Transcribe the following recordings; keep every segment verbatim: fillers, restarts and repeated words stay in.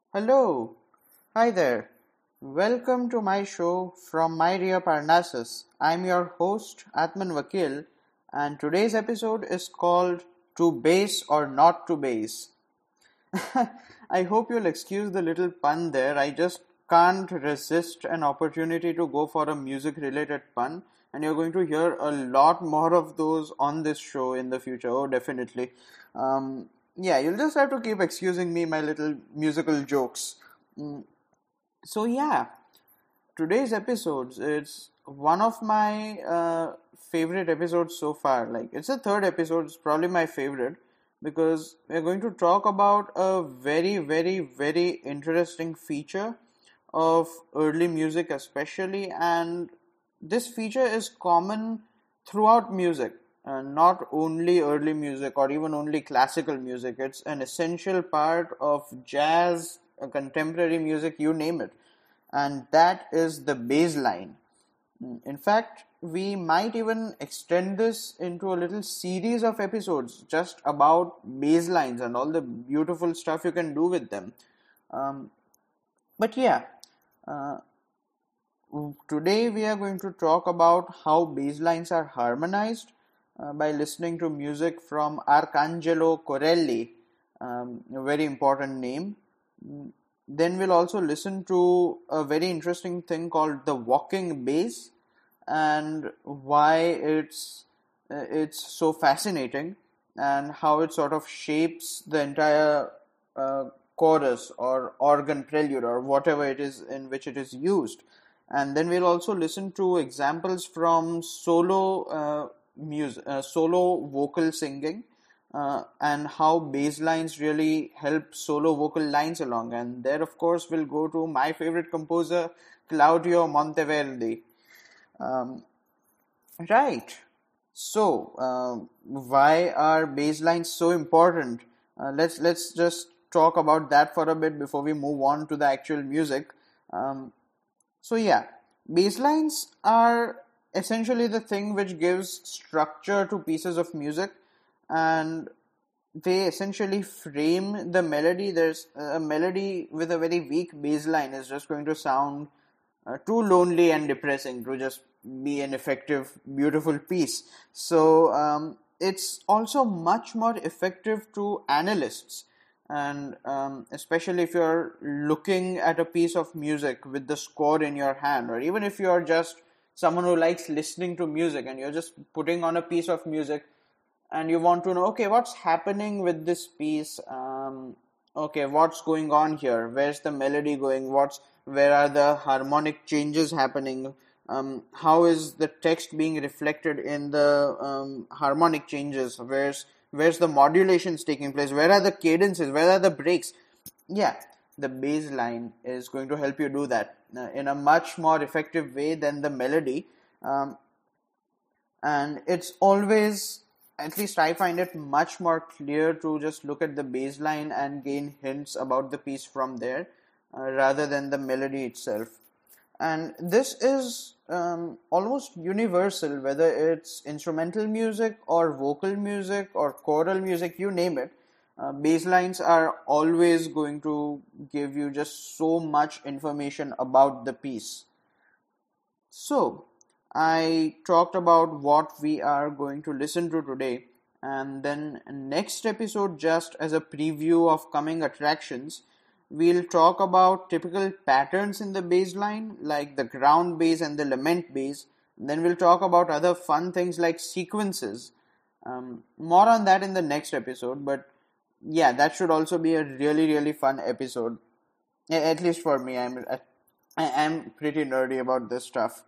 Hello, hi there. Welcome to my show from My Dear Parnassus. I'm your host Atman Vakil, and today's episode is called To Base or Not to Base. I hope you'll excuse the little pun there. I just can't resist an opportunity to go for a music related pun, and you're going to hear a lot more of those on this show in the future. Oh, definitely. Um, yeah, you'll just have to keep excusing me my little musical jokes. Mm, So, yeah, today's episodes, it's one of my uh, favorite episodes so far. Like, it's the third episode, it's probably my favorite because we're going to talk about a very, very, very interesting feature of early music, especially. And this feature is common throughout music, uh, not only early music or even only classical music. It's an essential part of jazz, uh, contemporary music, you name it, and that is the bass line. In fact, we might even extend this into a little series of episodes just about bass lines and all the beautiful stuff you can do with them. Um, but yeah, uh, today we are going to talk about how bass lines are harmonized uh, by listening to music from Arcangelo Corelli, um, a very important name. Then we'll also listen to a very interesting thing called the walking bass and why it's uh, it's so fascinating and how it sort of shapes the entire uh, chorus or organ prelude or whatever it is in which it is used. And then we'll also listen to examples from solo uh, music, uh, solo vocal singing, uh, and how bass lines really help solo vocal lines along. And there, of course, we'll go to my favorite composer, Claudio Monteverdi. Um, right. So, um, why are bass lines so important? Uh, let's let's just talk about that for a bit before we move on to the actual music. Um, so yeah, baselines are essentially the thing which gives structure to pieces of music, and they essentially frame the melody. There's a melody with a very weak bass line is just going to sound uh, too lonely and depressing to just be an effective, beautiful piece. So um, it's also much more effective to analysts, and um, especially if you're looking at a piece of music with the score in your hand, or even if you're just someone who likes listening to music and you're just putting on a piece of music and you want to know, okay, what's happening with this piece, um, okay, what's going on here, where's the melody going, what's where are the harmonic changes happening, um, how is the text being reflected in the um, harmonic changes, where's where's the modulations taking place, where are the cadences, where are the breaks. Yeah, the bass line is going to help you do that uh, in a much more effective way than the melody. um, and it's always, at least I find it much more clear to just look at the bass line and gain hints about the piece from there, uh, rather than the melody itself. And this is um, almost universal, whether it's instrumental music or vocal music or choral music, you name it. Uh, bass lines are always going to give you just so much information about the piece. So, I talked about what we are going to listen to today, and then next episode, just as a preview of coming attractions, we'll talk about typical patterns in the bass line, like the ground bass and the lament bass. Then we'll talk about other fun things like sequences. Um, more on that in the next episode, but yeah, that should also be a really, really fun episode. At least for me, I'm I am pretty nerdy about this stuff.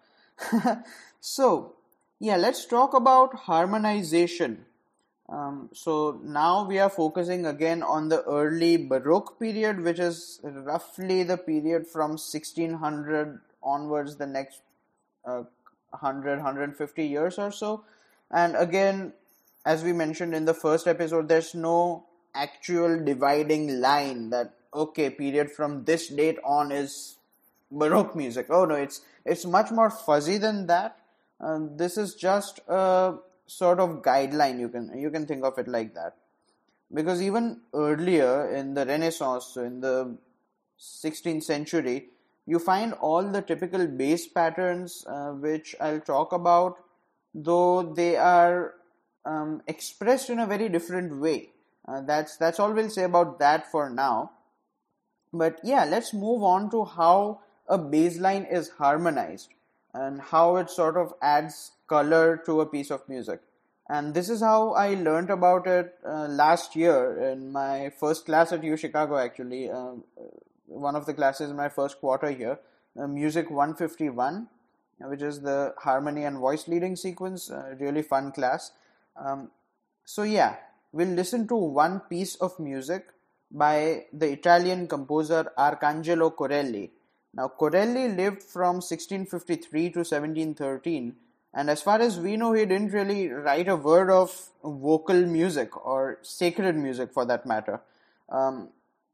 So, yeah, let's talk about harmonization. Um, so now we are focusing again on the early Baroque period, which is roughly the period from sixteen hundred onwards, the next uh, one hundred, years or so. And again, as we mentioned in the first episode, there's no actual dividing line that, okay, period from this date on is Baroque music. Oh no, it's it's much more fuzzy than that. Uh, this is just a sort of guideline. You can you can think of it like that, because even earlier in the Renaissance, so in the sixteenth century, you find all the typical bass patterns, uh, which I'll talk about, though they are um, expressed in a very different way. Uh, that's that's all we'll say about that for now. But yeah, let's move on to how a bass line is harmonized and how it sort of adds color to a piece of music. And this is how I learned about it uh, last year in my first class at U Chicago, actually. Uh, one of the classes in my first quarter here, uh, Music one fifty-one, which is the harmony and voice leading sequence. Uh, really fun class. Um, so yeah, we'll listen to one piece of music by the Italian composer Arcangelo Corelli. Now, Corelli lived from sixteen fifty-three to seventeen thirteen, and as far as we know, he didn't really write a word of vocal music or sacred music for that matter. Um,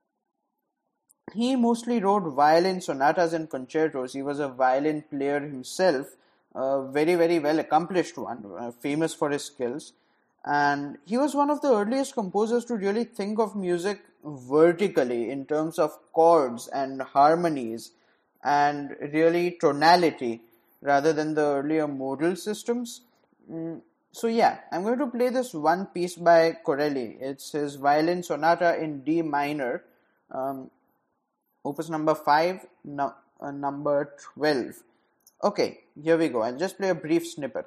he mostly wrote violin sonatas and concertos. He was a violin player himself, a very, very well accomplished one, uh, famous for his skills. And he was one of the earliest composers to really think of music vertically in terms of chords and harmonies and really tonality rather than the earlier modal systems. Mm, so yeah, I'm going to play this one piece by Corelli. It's his violin sonata in D minor, um, opus number five, no, uh, number twelve. Okay, here we go. I'll just play a brief snippet.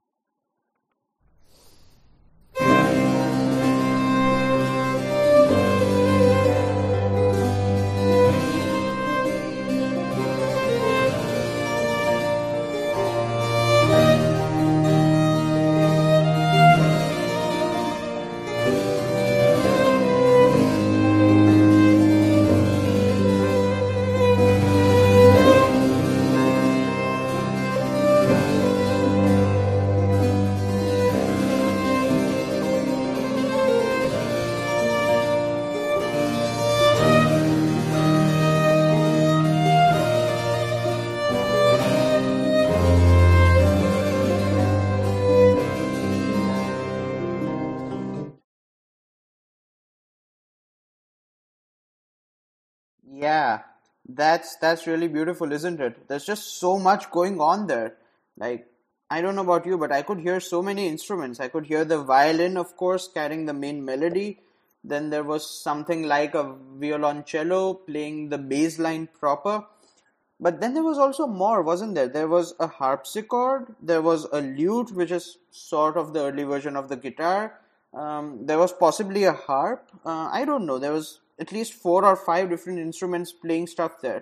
Yeah, that's that's really beautiful, isn't it? There's just so much going on there. Like, I don't know about you, but I could hear so many instruments. I could hear the violin, of course, carrying the main melody. Then there was something like a violoncello playing the bass line proper. But then there was also more, wasn't there? There was a harpsichord, there was a lute, which is sort of the early version of the guitar. Um, there was possibly a harp. Uh, I don't know. There was at least four or five different instruments playing stuff there.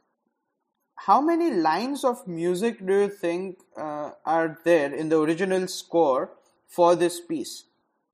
How many lines of music do you think uh, are there in the original score for this piece?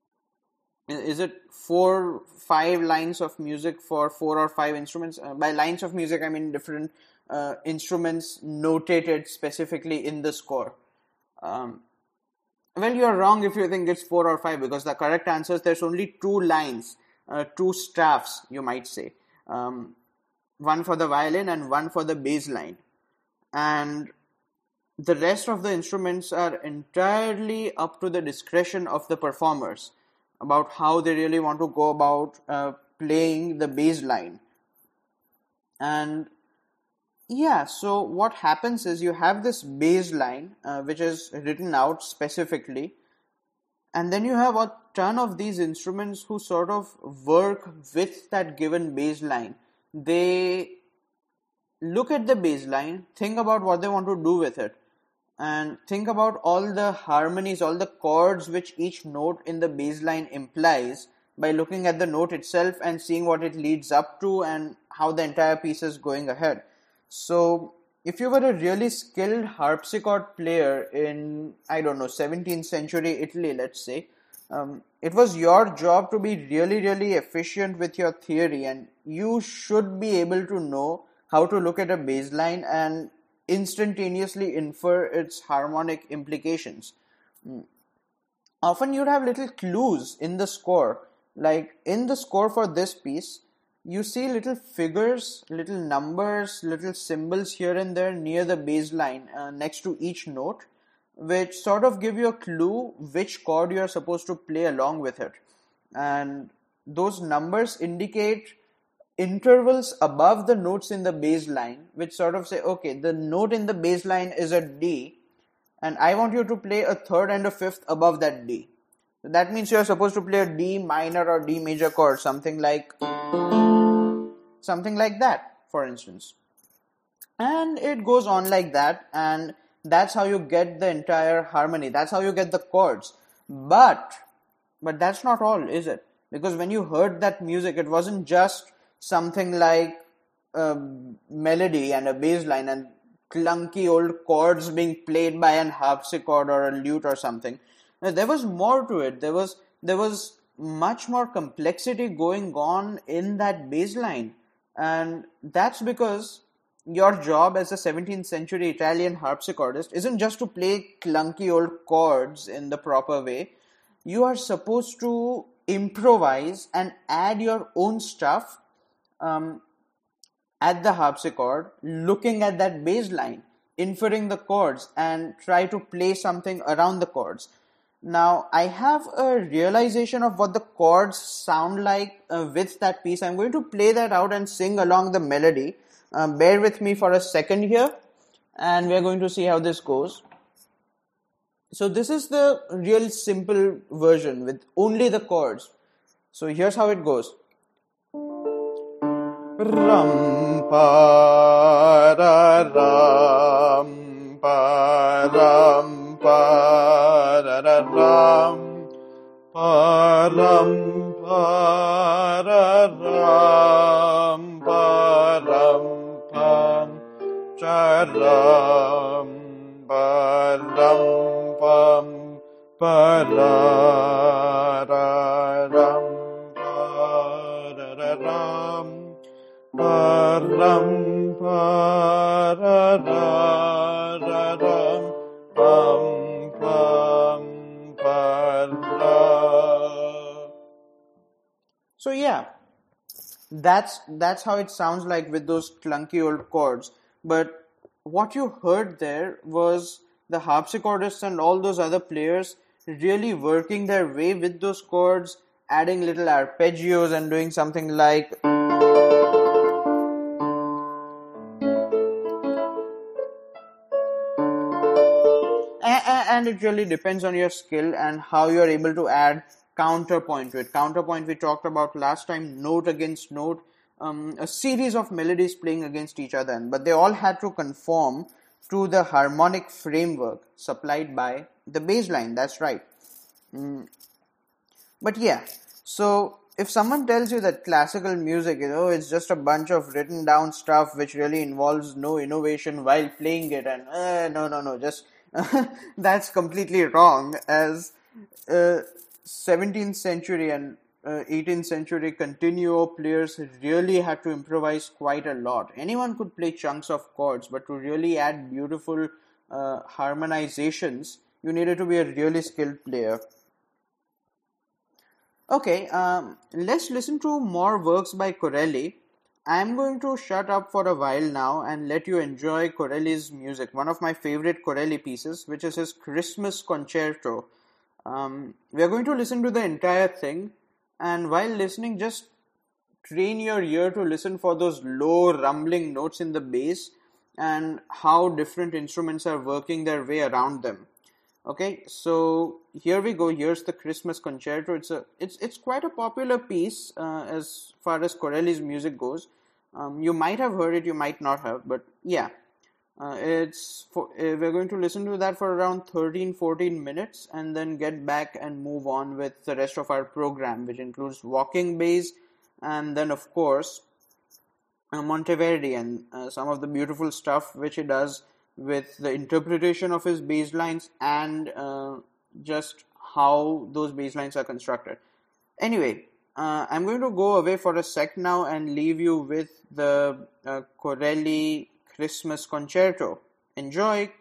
Is it four, five lines of music for four or five instruments? Uh, by lines of music, I mean different uh, instruments notated specifically in the score. Um, well, you're wrong if you think it's four or five, because the correct answer is there's only two lines, uh, two staffs, you might say. Um, one for the violin and one for the bass line. And the rest of the instruments are entirely up to the discretion of the performers about how they really want to go about uh, playing the bass line. And yeah, so what happens is you have this bass line uh, which is written out specifically, and then you have a ton of these instruments who sort of work with that given bass line. They look at the bass line, think about what they want to do with it, and think about all the harmonies, all the chords which each note in the bass line implies by looking at the note itself and seeing what it leads up to and how the entire piece is going ahead. So if you were a really skilled harpsichord player in, I don't know, seventeenth century Italy, let's say, um, it was your job to be really, really efficient with your theory, and you should be able to know how to look at a bass line and instantaneously infer its harmonic implications. Often you'd have little clues in the score. Like in the score for this piece, you see little figures, little numbers, little symbols here and there near the bass line uh, next to each note, which sort of give you a clue which chord you are supposed to play along with it. And those numbers indicate intervals above the notes in the bass line, which sort of say, okay, the note in the bass line is a D, and I want you to play a third and a fifth above that D. So that means you're supposed to play a D minor or D major chord, something like something like that, for instance. And it goes on like that, and that's how you get the entire harmony. That's how you get the chords. But but that's not all, is it? Because when you heard that music, it wasn't just something like a melody and a bass line and clunky old chords being played by an harpsichord or a lute or something. No, there was more to it. There was there was much more complexity going on in that bass line, and that's because your job as a seventeenth century Italian harpsichordist isn't just to play clunky old chords in the proper way. You are supposed to improvise and add your own stuff um, at the harpsichord, looking at that bass line, inferring the chords, and try to play something around the chords. Now, I have a realization of what the chords sound like uh, with that piece. I'm going to play that out and sing along the melody. Uh, bear with me for a second here, and we're going to see how this goes. So this is the real simple version with only the chords. So here's how it goes. Ram pa ra ram pa ram pa ra ra ram pa ram pa ra ram pa ram pa cha ram pa ram pam pa ra ra ram pa ra ra ram pa ram pa ra ra ra ram pam pam pa ra. So yeah, that's that's how it sounds like with those clunky old chords. But what you heard there was the harpsichordists and all those other players really working their way with those chords, adding little arpeggios and doing something like and it really depends on your skill and how you're able to add counterpoint to it. Counterpoint we talked about last time, note against note, um, a series of melodies playing against each other, but they all had to conform to the harmonic framework supplied by the bass line. That's right. Mm. But yeah, so if someone tells you that classical music, you know, it's just a bunch of written down stuff which really involves no innovation while playing it, and uh, no, no, no, just that's completely wrong, as uh, seventeenth century and uh, eighteenth century continuo players really had to improvise quite a lot. Anyone could play chunks of chords, but to really add beautiful uh, harmonizations, you needed to be a really skilled player. Okay, um, let's listen to more works by Corelli. I'm going to shut up for a while now and let you enjoy Corelli's music, one of my favorite Corelli pieces, which is his Christmas Concerto. Um, we are going to listen to the entire thing, and while listening, just train your ear to listen for those low rumbling notes in the bass and how different instruments are working their way around them. Okay, so here we go. Here's the Christmas Concerto. It's a it's it's quite a popular piece uh, as far as Corelli's music goes. Um, you might have heard it, you might not have, but yeah, uh, it's for, uh, we're going to listen to that for around thirteen fourteen minutes, and then get back and move on with the rest of our program, which includes walking bass, and then of course uh, Monteverdi and uh, some of the beautiful stuff which he does with the interpretation of his bass lines and uh, just how those bass lines are constructed. Anyway, uh, I'm going to go away for a sec now and leave you with the uh, Corelli Christmas Concerto. Enjoy!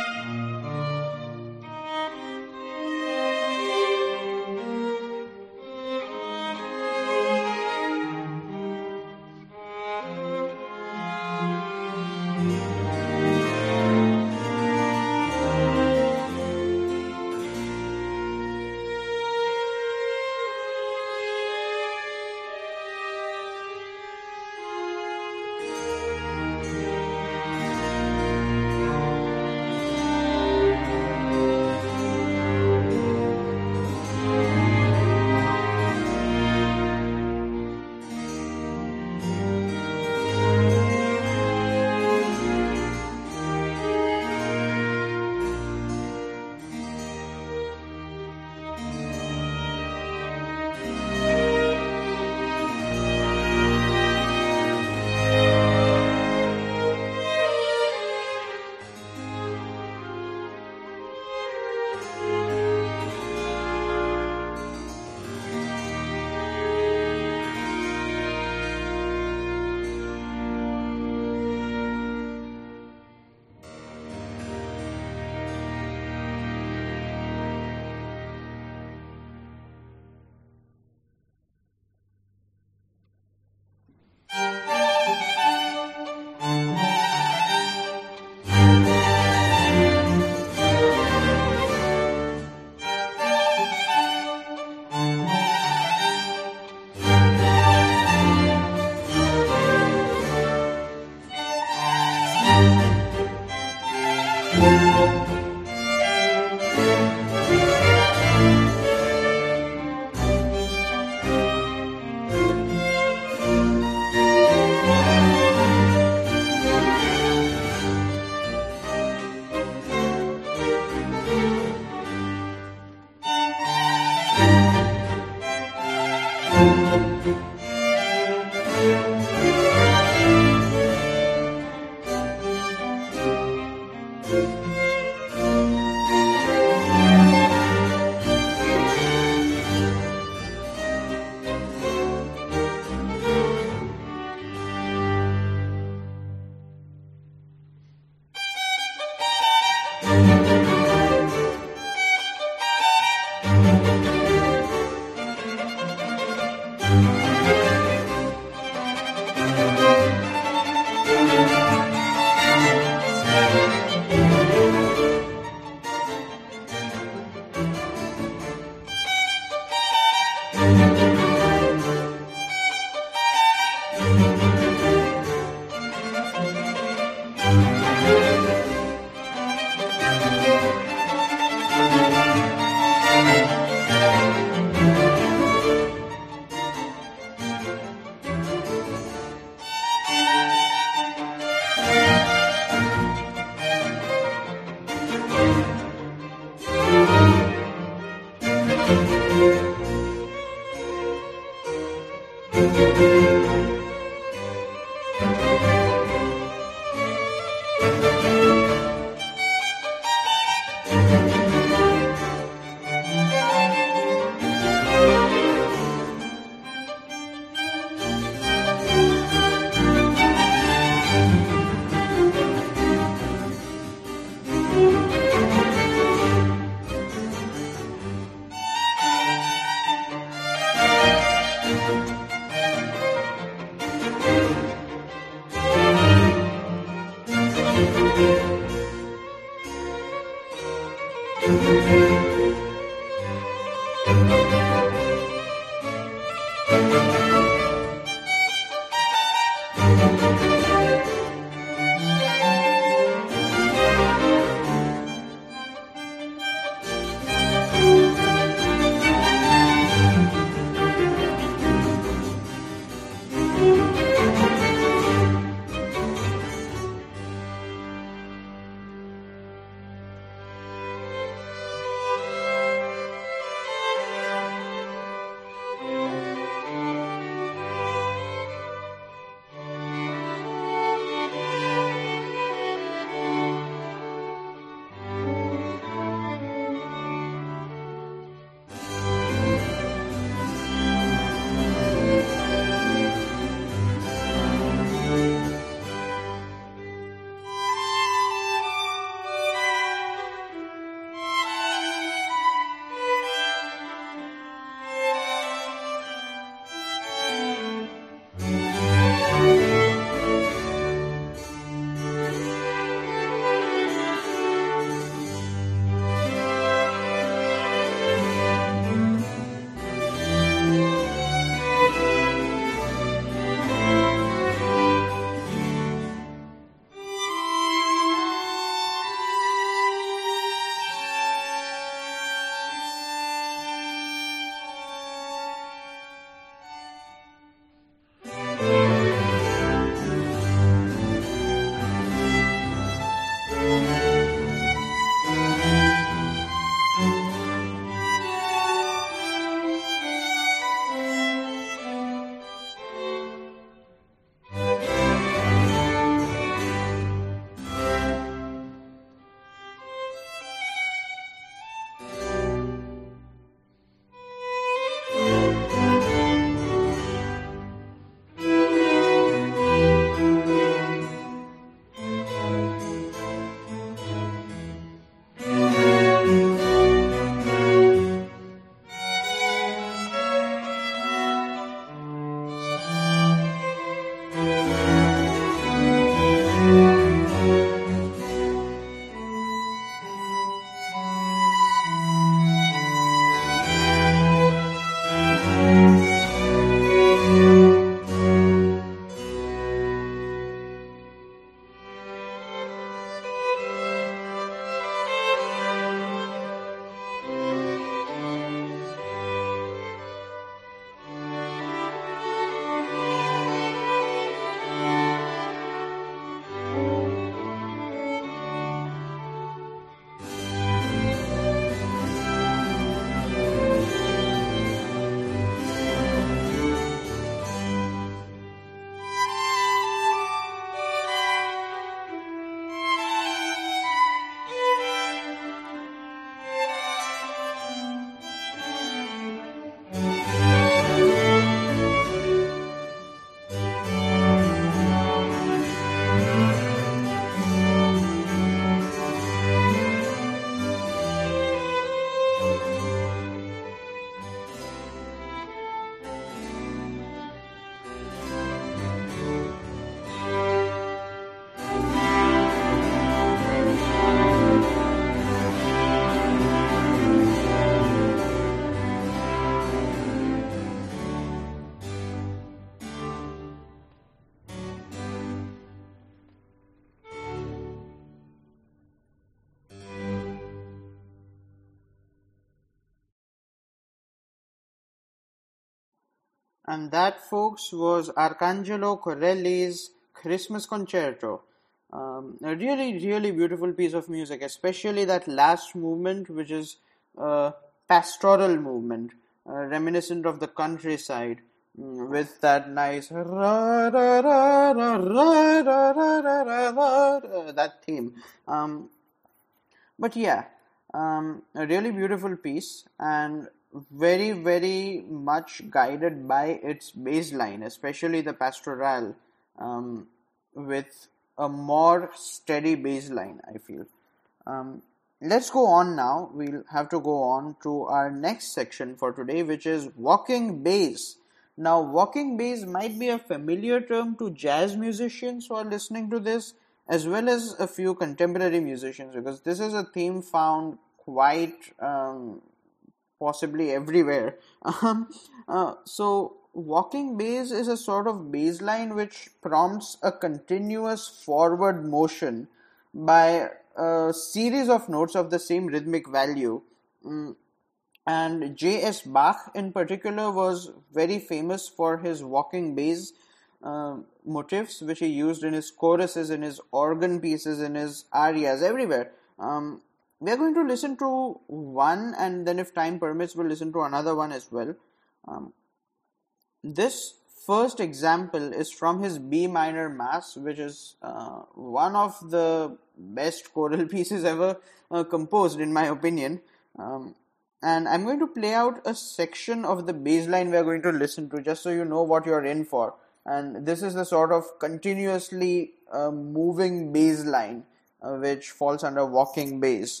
And that, folks, was Arcangelo Corelli's Christmas Concerto. Um, a really, really beautiful piece of music, especially that last movement, which is a pastoral movement, uh, reminiscent of the countryside, mm, with that nice ra, ra, ra, ra, ra, ra, ra, ra, ra, ra, uh, that theme. Um, but yeah, um, a really beautiful piece and very, very much guided by its bass line, especially the pastoral, um, with a more steady bass line, I feel. Um, let's go on now. We'll have to go on to our next section for today, which is walking bass. Now, walking bass might be a familiar term to jazz musicians who are listening to this, as well as a few contemporary musicians, because this is a theme found quite um, possibly everywhere. Um, uh, so, walking bass is a sort of bass line which prompts a continuous forward motion by a series of notes of the same rhythmic value. Mm, and J S. Bach in particular was very famous for his walking bass uh, motifs, which he used in his choruses, in his organ pieces, in his arias, everywhere. Um, we are going to listen to one, and then if time permits, we'll listen to another one as well. Um, this first example is from his B minor Mass, which is uh, one of the best choral pieces ever uh, composed, in my opinion. Um, and I'm going to play out a section of the bass line we're going to listen to, just so you know what you're in for. And this is the sort of continuously uh, moving bass line uh, which falls under walking bass.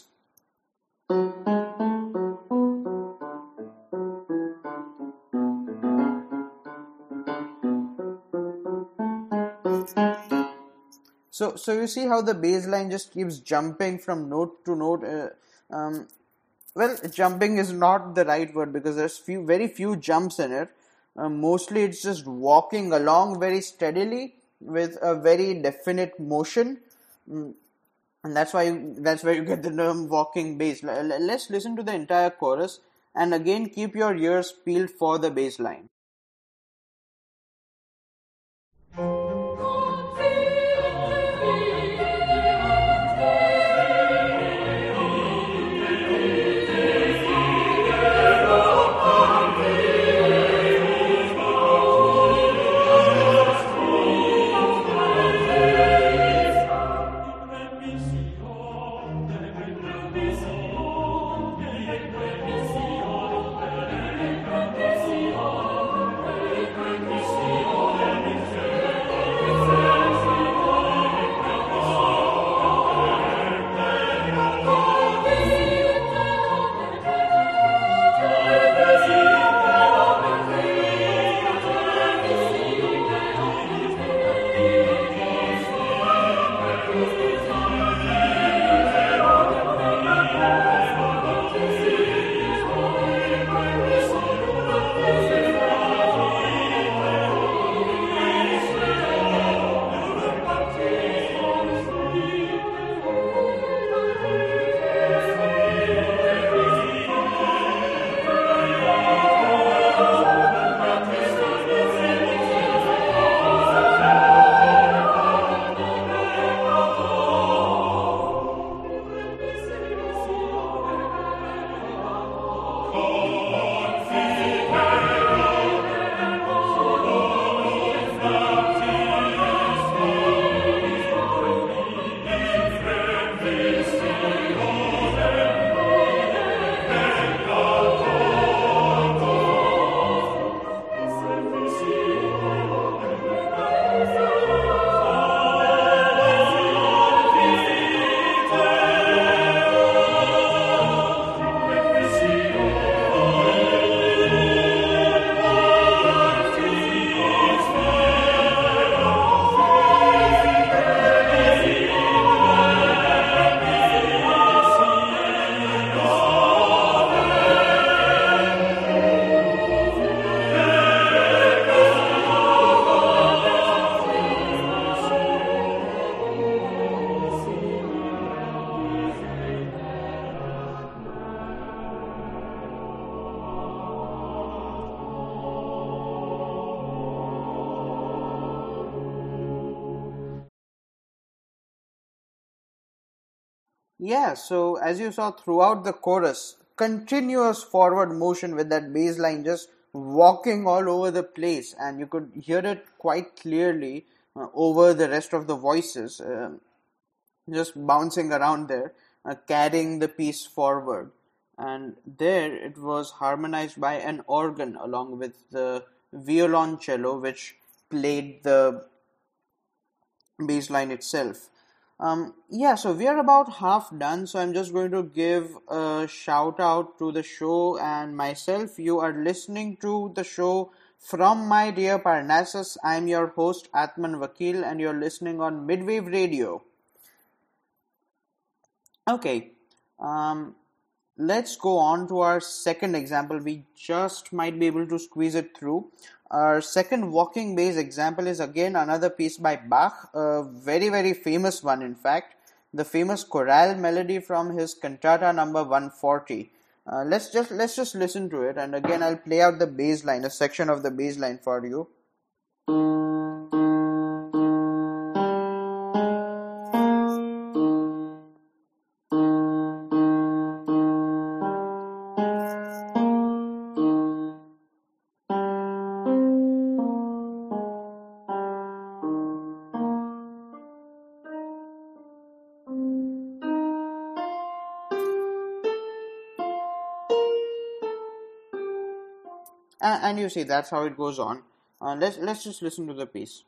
So, so you see how the bass line just keeps jumping from note to note. Uh, um, well, jumping is not the right word because there's few, very few jumps in it. Uh, mostly, it's just walking along very steadily with a very definite motion, mm, and that's why you, that's where you get the term walking bass. Let's listen to the entire chorus, and again, keep your ears peeled for the bass line. Yeah, so as you saw throughout the chorus, continuous forward motion with that bass line just walking all over the place, and you could hear it quite clearly uh, over the rest of the voices, uh, just bouncing around there, uh, carrying the piece forward. And there it was harmonized by an organ along with the violoncello, which played the bass line itself. Um, yeah, so we are about half done. So I'm just going to give a shout out to the show and myself. You are listening to the show from my dear Parnassus. I'm your host Atman Vakil, and you're listening on Midwave Radio. Okay, um, let's go on to our second example. We just might be able to squeeze it through. Our second walking bass example is again another piece by Bach, a very very famous one in fact, the famous chorale melody from his cantata number one forty. Uh, let's just let's just listen to it, and again I'll play out the bass line, a section of the bass line for you. And, and you see that's how it goes on. Uh, let's let's just listen to the piece.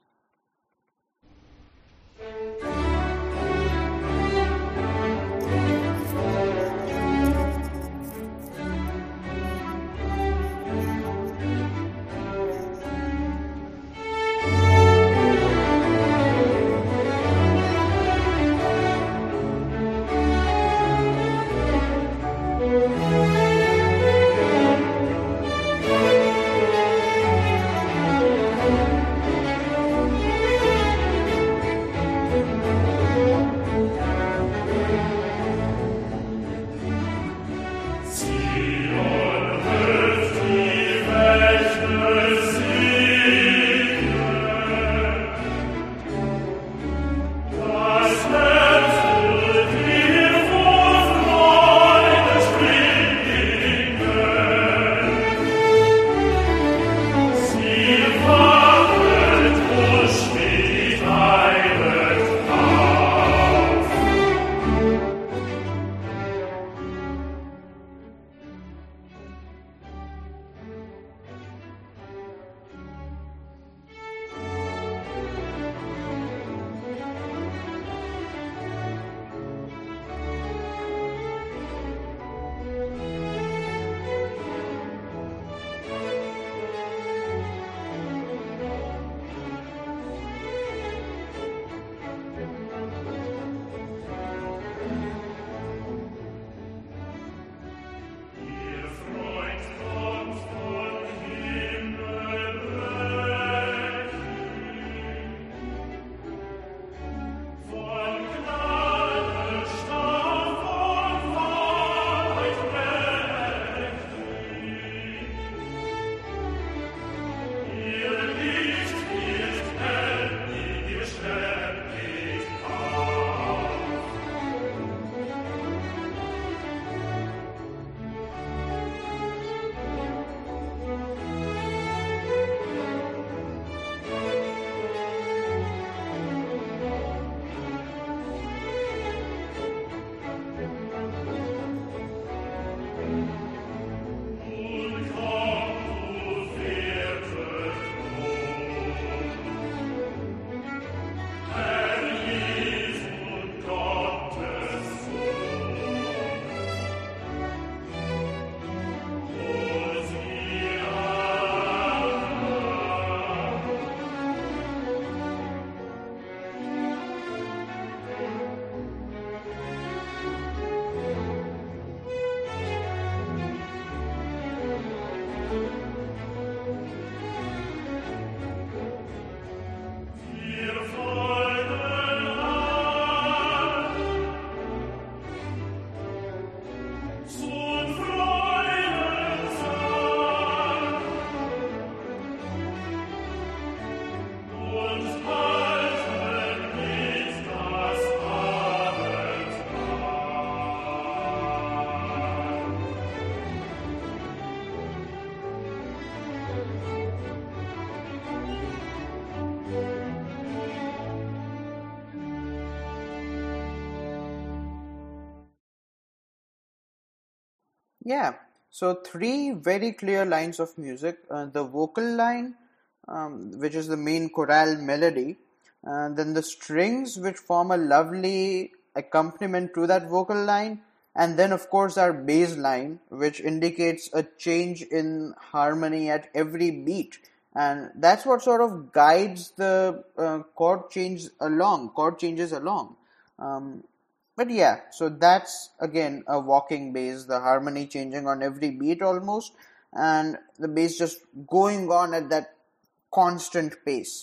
Yeah, so three very clear lines of music. Uh, the vocal line, um, which is the main chorale melody, and then the strings, which form a lovely accompaniment to that vocal line, and then, of course, our bass line, which indicates a change in harmony at every beat. And that's what sort of guides the uh, chord change along, chord changes along. Um, but yeah, so that's again a walking bass, the harmony changing on every beat almost, and the bass just going on at that constant pace.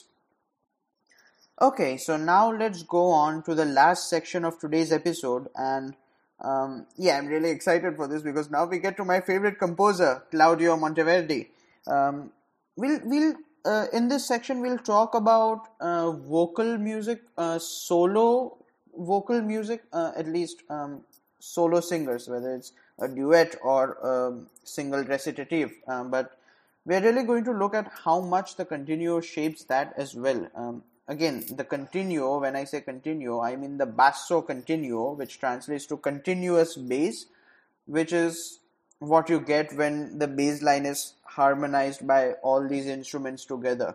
Okay, so now let's go on to the last section of today's episode, and um, yeah, I'm really excited for this because now we get to my favorite composer, Claudio Monteverdi. Um, we'll we'll uh, in this section we'll talk about uh, vocal music, uh, solo vocal music, uh, at least um, solo singers, whether it's a duet or a single recitative. Um, but we're really going to look at how much the continuo shapes that as well. Um, again, the continuo, when I say continuo, I mean the basso continuo, which translates to continuous bass, which is what you get when the bass line is harmonized by all these instruments together.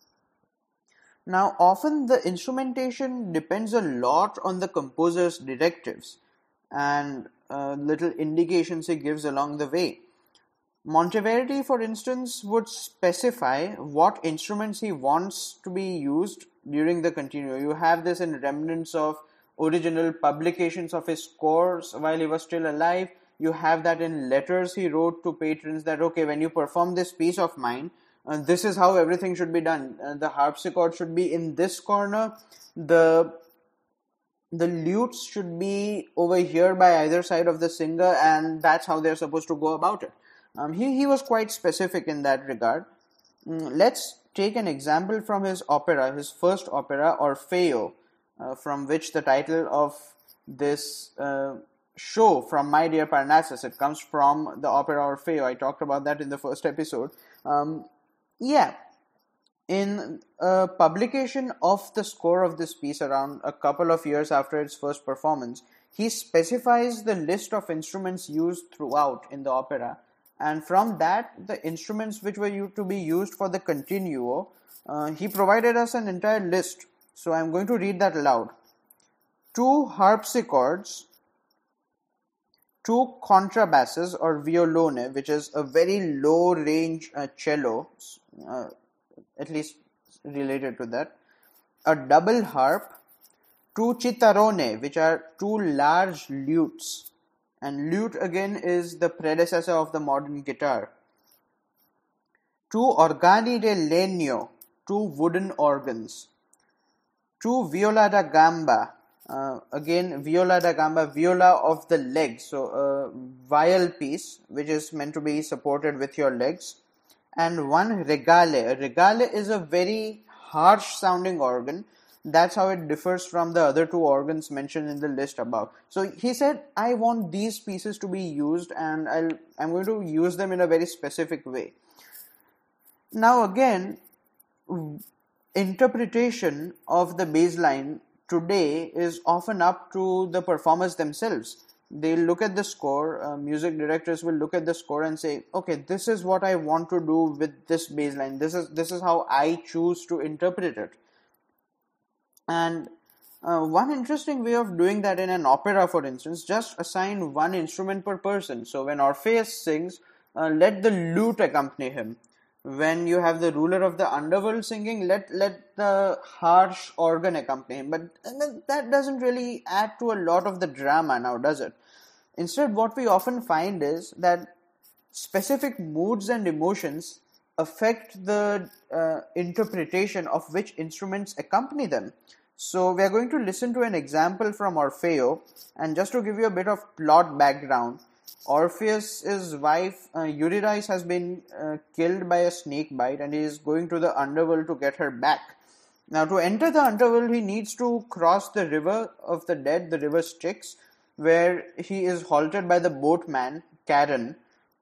Now, often the instrumentation depends a lot on the composer's directives and uh, little indications he gives along the way. Monteverdi, for instance, would specify what instruments he wants to be used during the continuo. You have this in remnants of original publications of his scores while he was still alive. You have that in letters he wrote to patrons that, okay, when you perform this piece of mine, uh, this is how everything should be done. Uh, the harpsichord should be in this corner. The the lutes should be over here by either side of the singer, and that's how they're supposed to go about it. Um, he, he was quite specific in that regard. Mm, let's take an example from his opera, his first opera, Orfeo, uh, from which the title of this uh, show, From My Dear Parnassus, it comes from the opera Orfeo. I talked about that in the first episode. Um, yeah, in a publication of the score of this piece around a couple of years after its first performance, he specifies the list of instruments used throughout in the opera, and from that, the instruments which were to be used for the continuo, uh, he provided us an entire list. So I'm going to read that aloud. Two harpsichords, two contrabasses or violone, which is a very low range uh, cello, uh, at least related to that, a double harp, two chitarrone, which are two large lutes, and lute again is the predecessor of the modern guitar, two organi de legno, two wooden organs, two viola da gamba, uh, again viola da gamba, viola of the legs, so a viol piece which is meant to be supported with your legs, and one regale. A regale is a very harsh sounding organ. That's how it differs from the other two organs mentioned in the list above. So he said, I want these pieces to be used, and I'll, I'm going to use them in a very specific way. Now again, interpretation of the bass line today is often up to the performers themselves. They'll look at the score, uh, music directors will look at the score and say, okay, this is what I want to do with this bass line. This is, this is how I choose to interpret it. And uh, one interesting way of doing that in an opera, for instance, just assign one instrument per person. So when Orpheus sings, uh, let the lute accompany him. When you have the ruler of the underworld singing, let let the harsh organ accompany him. But that doesn't really add to a lot of the drama now, does it? Instead, what we often find is that specific moods and emotions affect the uh, interpretation of which instruments accompany them. So we are going to listen to an example from Orfeo, and just to give you a bit of plot background, Orpheus' wife uh, Eurydice has been uh, killed by a snake bite, and he is going to the underworld to get her back. Now, to enter the underworld, he needs to cross the river of the dead, the river Styx, where he is halted by the boatman, Charon.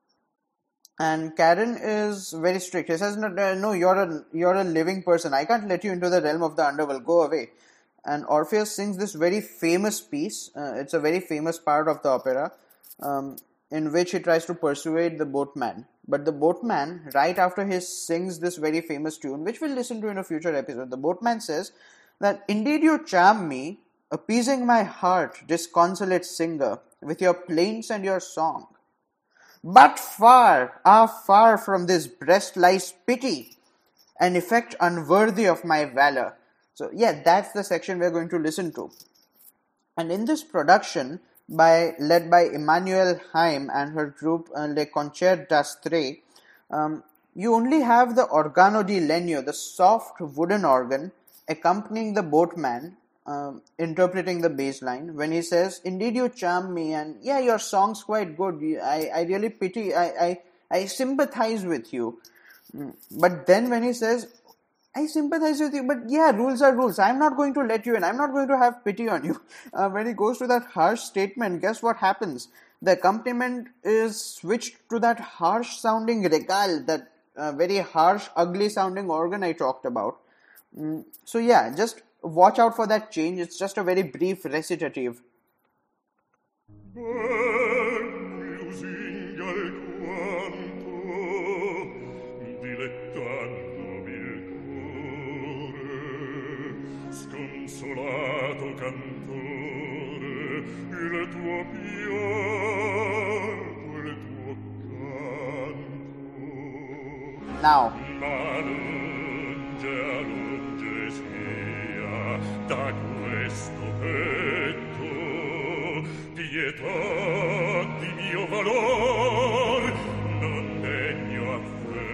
And Charon is very strict. He says, no, no, you're a, you're a living person. I can't let you into the realm of the underworld. Go away. And Orpheus sings this very famous piece. Uh, it's a very famous part of the opera. Um, in which he tries to persuade the boatman. But the boatman, right after he sings this very famous tune, which we'll listen to in a future episode, the boatman says that, "Indeed you charm me, appeasing my heart, disconsolate singer, with your plaints and your song. But far, ah far from this breast lies pity, an effect unworthy of my valor." So yeah, that's the section we're going to listen to. And in this production, by led by Emmanuel Haim and her group uh, Le Concert d'Astre, um, you only have the organo di legno, the soft wooden organ, accompanying the boatman, um, interpreting the bass line when he says, "Indeed you charm me, and yeah, your song's quite good. I, I really pity, I, I, I sympathize with you." But then when he says, "I sympathize with you, but yeah, rules are rules. I'm not going to let you in. I'm not going to have pity on you." Uh, when he goes to that harsh statement, guess what happens? The accompaniment is switched to that harsh sounding regale, that uh, very harsh, ugly sounding organ I talked about. Mm, so yeah, just watch out for that change. It's just a very brief recitative. Sconsolato cantore, il tuo pianto, il tuo canto. Now, Ma lunge, a lunge sia da questo petto, pietà di mio valor, non degno affetto.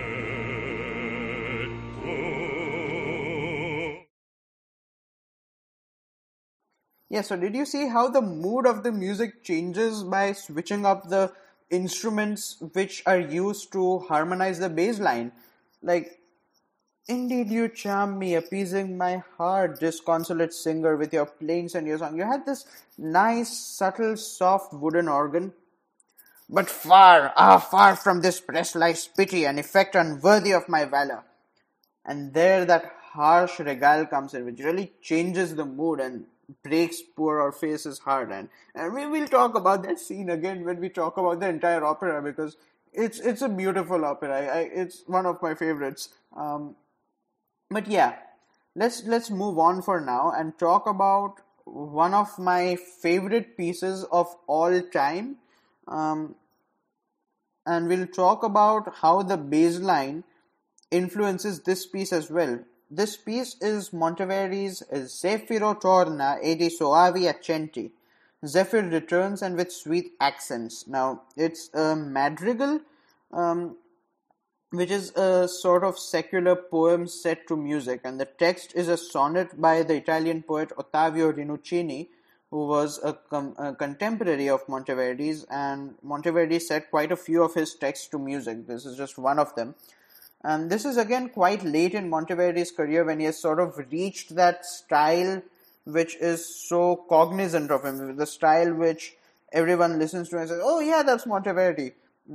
yeah, so did you see how the mood of the music changes by switching up the instruments which are used to harmonize the bass line? Like, "Indeed you charm me, appeasing my heart, disconsolate singer, with your plaints and your song." You had this nice, subtle, soft wooden organ. "But far, ah far from this breast lies pity, an effect unworthy of my valor." And there that harsh regale comes in, which really changes the mood and breaks poor Orpheus's heart. And, and we will talk about that scene again when we talk about the entire opera, because it's it's a beautiful opera. I, I, it's one of my favorites. Um, but yeah, let's let's move on for now and talk about one of my favorite pieces of all time. Um, and we'll talk about how the bass line influences this piece as well. This piece is Monteveri's Zeffiro torna e di soavi accenti. Zephyr returns and with sweet accents. Now, it's a madrigal, um, which is a sort of secular poem set to music, and the text is a sonnet by the Italian poet Ottavio Rinuccini, who was a, com- a contemporary of Monteverdi's, and Monteverdi set quite a few of his texts to music. This is just one of them. And this is again quite late in Monteverdi's career, when he has sort of reached that style which is so cognizant of him, the style which everyone listens to and says, "Oh yeah, that's Monteverdi."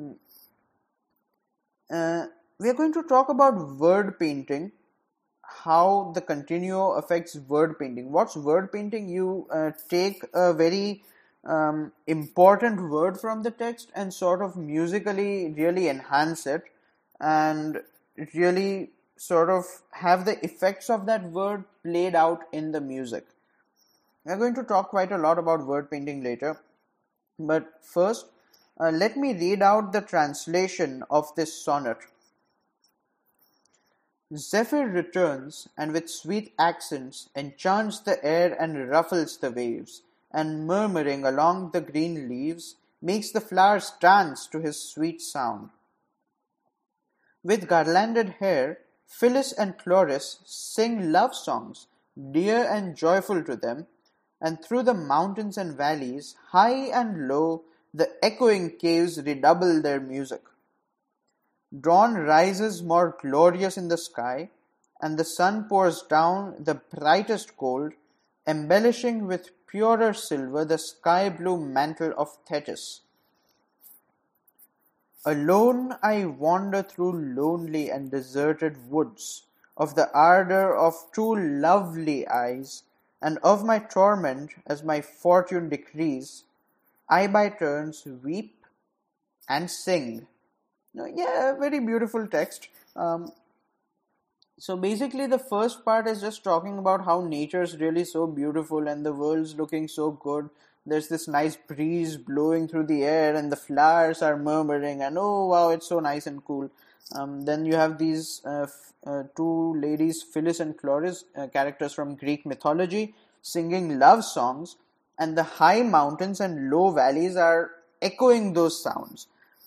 Uh, we are going to talk about word painting, how the continuo affects word painting. What's word painting? You uh, take a very um, important word from the text and sort of musically really enhance it, and really sort of have the effects of that word played out in the music. We're going to talk quite a lot about word painting later, but first, uh, let me read out the translation of this sonnet. Zephyr returns, and with sweet accents enchants the air and ruffles the waves, and murmuring along the green leaves, makes the flowers dance to his sweet sound. With garlanded hair, Phyllis and Chloris sing love songs, dear and joyful to them, and through the mountains and valleys, high and low, the echoing caves redouble their music. Dawn rises more glorious in the sky, and the sun pours down the brightest gold, embellishing with purer silver the sky-blue mantle of Thetis. Alone I wander through lonely and deserted woods, of the ardour of two lovely eyes, and of my torment as my fortune decrees. I by turns weep and sing. No, yeah, very beautiful text. Um, so basically, the first part is just talking about how nature is really so beautiful and the world's looking so good. There's this nice breeze blowing through the air, and the flowers are murmuring, and oh wow, it's so nice and cool. Um, then you have these uh, f- uh, two ladies, Phyllis and Chloris, uh, characters from Greek mythology, singing love songs, and the high mountains and low valleys are echoing those sounds.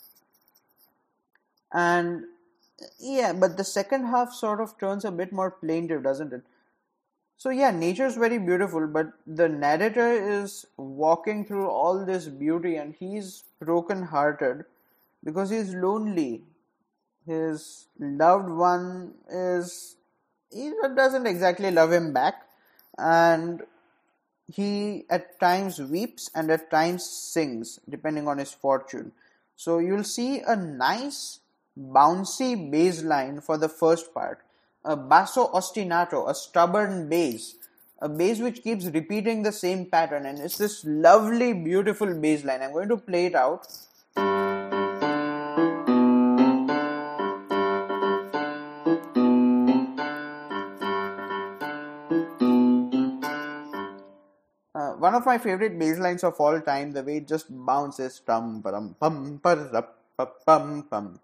And yeah, but the second half sort of turns a bit more plaintive, doesn't it? So yeah, nature is very beautiful, but the narrator is walking through all this beauty and he's broken-hearted because he's lonely. His loved one is he doesn't exactly love him back, and he at times weeps and at times sings depending on his fortune. So you'll see a nice bouncy bass line for the first part, a basso ostinato, a stubborn bass, a bass which keeps repeating the same pattern, and it's this lovely beautiful bass line. I'm going to play it out. Uh, one of my favorite bass lines of all time, the way it just bounces, tum pum pum pum pum,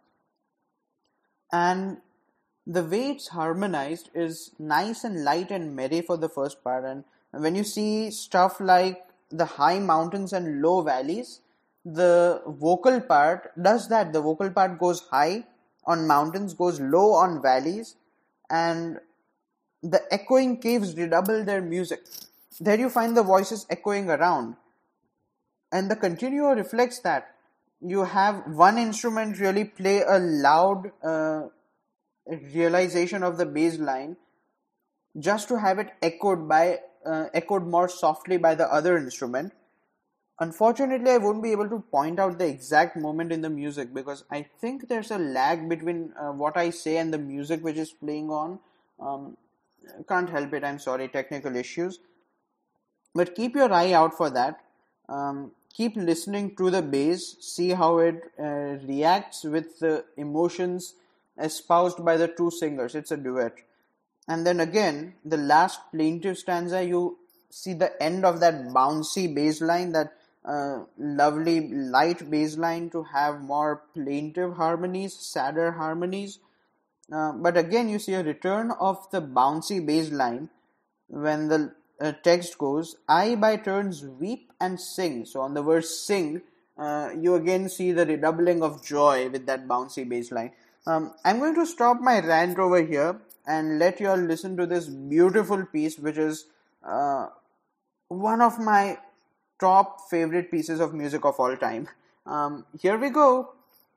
and the way it's harmonized is nice and light and merry for the first part. And when you see stuff like the high mountains and low valleys, the vocal part does that. The vocal part goes high on mountains, goes low on valleys, and the echoing caves redouble their music. There you find the voices echoing around, and the continuo reflects that. You have one instrument really play a loud uh, realization of the bass line just to have it echoed by uh, echoed more softly by the other instrument. Unfortunately, I won't be able to point out the exact moment in the music because I think there's a lag between uh, what I say and the music which is playing on. Um, can't help it, I'm sorry, technical issues. But keep your eye out for that. Um, keep listening to the bass, see how it uh, reacts with the emotions espoused by the two singers. It's a duet. And then again, the last plaintive stanza, you see the end of that bouncy bass line, that uh, lovely light bass line to have more plaintive harmonies, sadder harmonies. Uh, but again, you see a return of the bouncy bass line when the uh, text goes, I by turns weep and sing. So on the verse sing, uh, you again see the redoubling of joy with that bouncy bass line. Um, I'm going to stop my rant over here and let you all listen to this beautiful piece, which is uh, one of my top favorite pieces of music of all time. Um, here we go.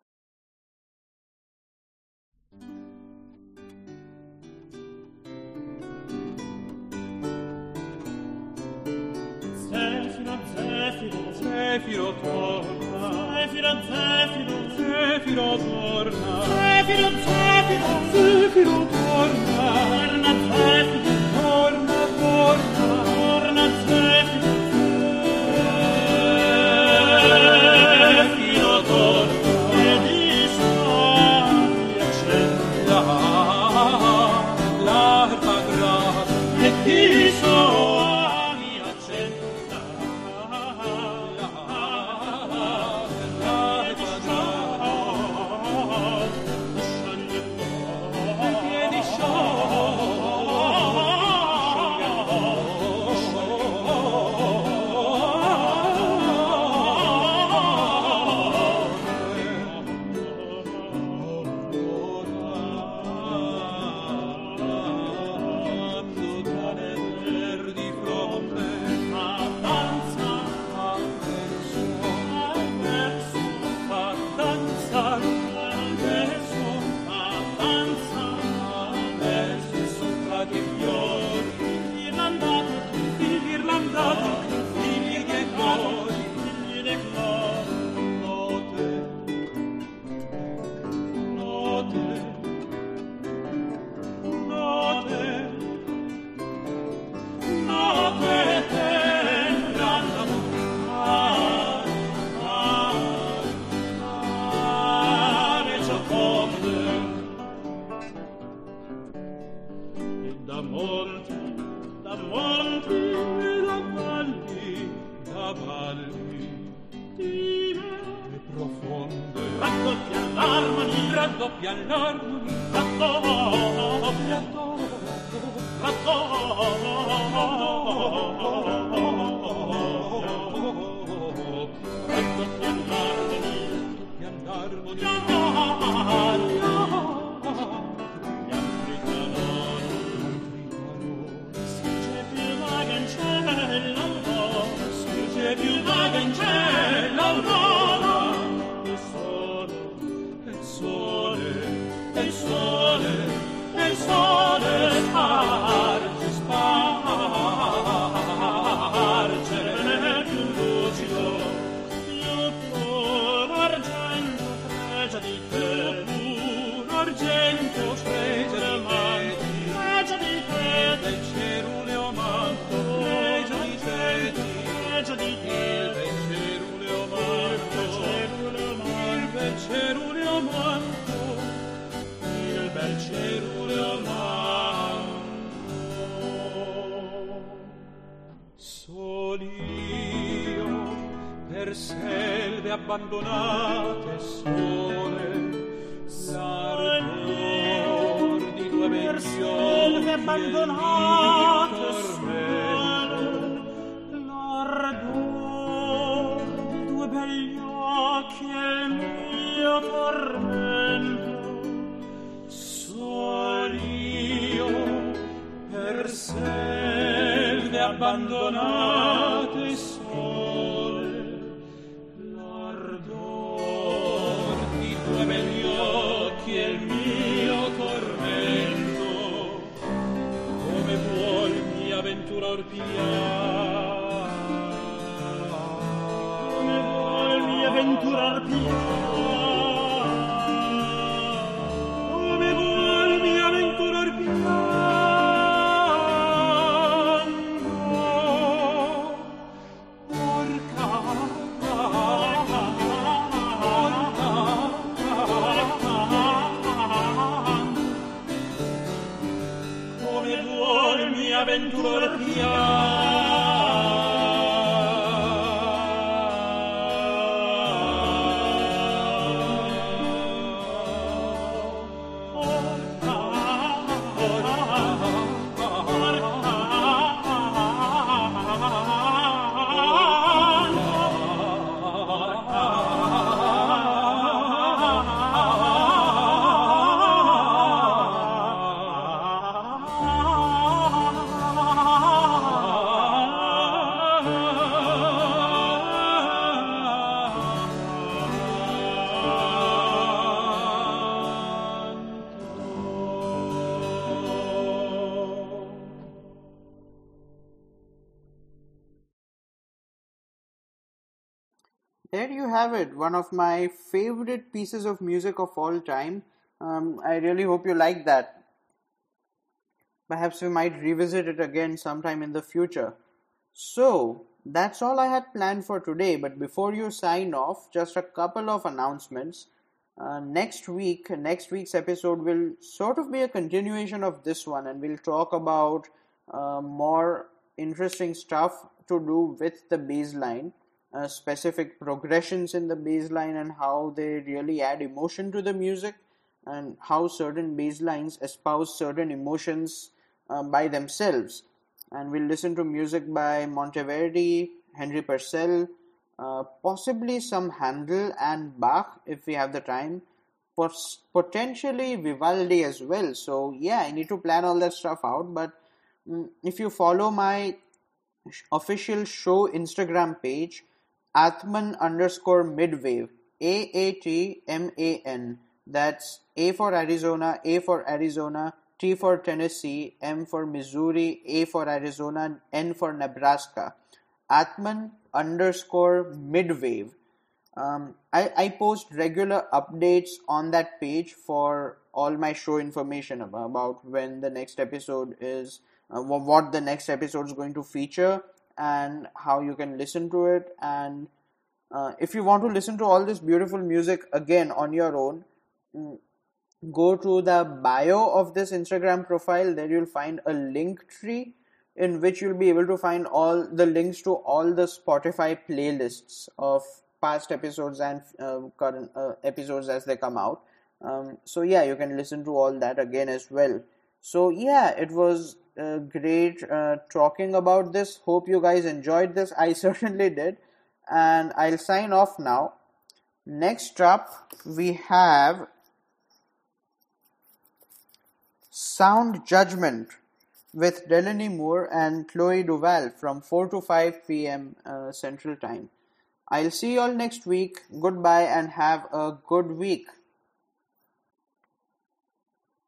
Zefiro torna, Zefiro, Zefiro, Zefiro torna, Zefiro, Zefiro, Zefiro torna, torna, Zefiro, torna, torna, torna, Zefiro, Zefiro torna, ed ista mi accenda, l'alba grata, ed ista oh profonde, raddoppia l'armonia, raddoppia, selve abbandonate sole, l'ardor di due per begli selve abbandonate sole, l'ardor di due begli occhi e il mio tormento, sol io per selve abbandonate sole, due begli occhi e il mio tormento, come vuol mia ventura orpia, come vuol mia ventura orpia, come vuol mia ventura orpia. ventura orpia. There you have it, one of my favorite pieces of music of all time. Um, I really hope you like that. Perhaps we might revisit it again sometime in the future. So, that's all I had planned for today, but before you sign off, just a couple of announcements. Uh, next week, next week's episode will sort of be a continuation of this one, and we'll talk about uh, more interesting stuff to do with the bass line. Uh, specific progressions in the bass line and how they really add emotion to the music, and how certain bass lines espouse certain emotions uh, by themselves. And we'll listen to music by Monteverdi, Henry Purcell, uh, possibly some Handel and Bach if we have the time, Pos- potentially Vivaldi as well. So yeah, I need to plan all that stuff out, but mm, if you follow my sh- official show Instagram page, Atman underscore midwave, A A T M A N. That's A for Arizona, A for Arizona, T for Tennessee, M for Missouri, A for Arizona, N for Nebraska. Atman underscore midwave. Um, I, I post regular updates on that page for all my show information about, about when the next episode is, uh, what the next episode is going to feature, and how you can listen to it. And uh, if you want to listen to all this beautiful music again on your own, mm, go to the bio of this Instagram profile. There you'll find a link tree in which you'll be able to find all the links to all the Spotify playlists of past episodes and uh, current uh, episodes as they come out. Um, so yeah, you can listen to all that again as well. So yeah, it was uh, great uh, talking about this. Hope you guys enjoyed this. I certainly did. And I'll sign off now. Next up, we have Sound Judgment with Delaney Moore and Chloe Duval from four to five p.m. Uh, Central Time. I'll see you all next week. Goodbye and have a good week.